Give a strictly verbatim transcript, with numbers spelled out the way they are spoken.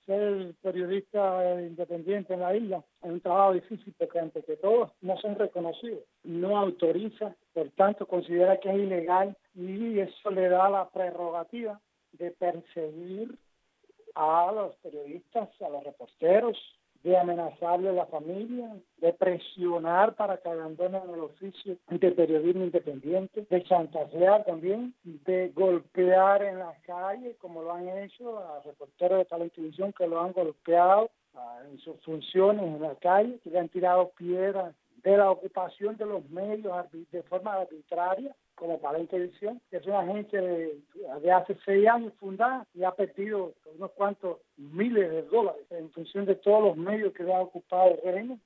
ser periodista independiente en la isla es un trabajo difícil porque ante que todos no son reconocidos, no autoriza, por tanto considera que es ilegal y eso le da la prerrogativa de perseguir a los periodistas, a los reporteros, de amenazarle a la familia, de presionar para que abandonen el oficio de periodismo independiente, de chantajear también, de golpear en las calles, como lo han hecho a reporteros de tal televisión que lo han golpeado ah, en sus funciones en la calle, que le han tirado piedras, de la ocupación de los medios de forma arbitraria, como Palenque Televisión, que es una agencia de, de hace seis años fundada y ha perdido unos cuantos miles de dólares en función de todos los medios que le ha ocupado el régimen.